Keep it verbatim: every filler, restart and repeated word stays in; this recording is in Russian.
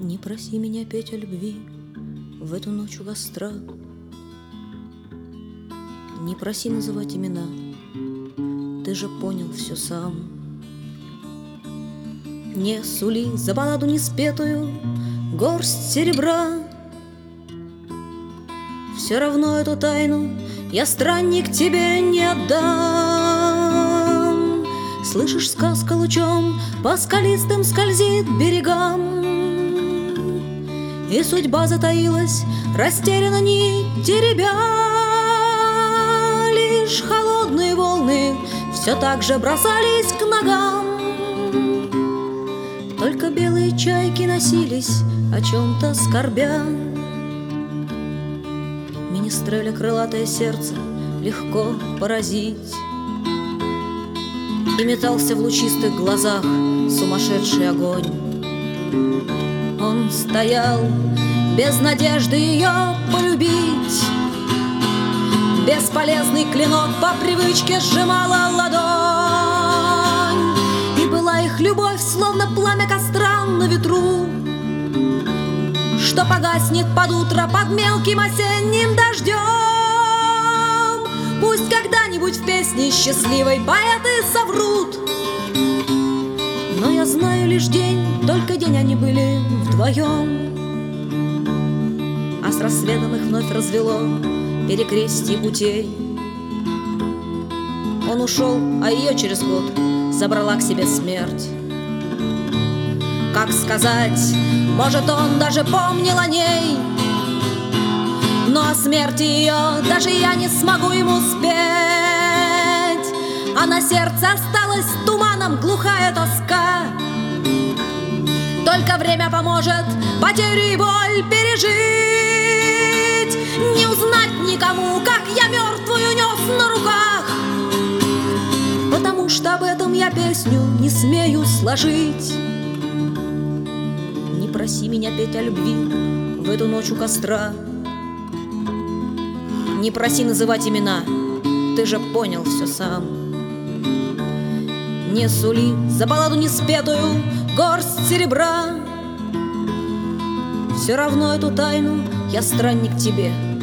Не проси меня петь о любви в эту ночь у костра. Не проси называть имена, ты же понял все сам. Не сули за балладу неспетую горсть серебра. Все равно эту тайну я, странник, тебе не отдам. Слышишь, сказка лучом по скалистым скользит берегам, и судьба затаилась, растеряна нить теребя. Лишь холодные волны все так же бросались к ногам. Только белые чайки носились, о чем-то скорбя. Министреля крылатое сердце легко поразить, и метался в лучистых глазах сумасшедший огонь. Он стоял без надежды ее полюбить, бесполезный клинок по привычке сжимала ладонь. И была их любовь словно пламя костра на ветру, что погаснет под утро под мелким осенним дождем. Пусть когда-нибудь в песне счастливой поэты соврут, но я знаю лишь день, только день они были вдвоем. А с рассветом их вновь развело перекрестье путей. Он ушел, а ее через год забрала к себе смерть. Как сказать, может, он даже помнил о ней, но о смерти ее даже я не смогу ему спеть. А на сердце осталась туманом глухая тоска. Только время поможет потерю и боль пережить. Не узнать никому, как я мертвую нес на руках, потому что об этом я песню не смею сложить. Не проси меня петь о любви в эту ночь у костра. Не проси называть имена, ты же понял все сам. Не сули за балладу неспетую горсть серебра. Все равно эту тайну я, странник, тебе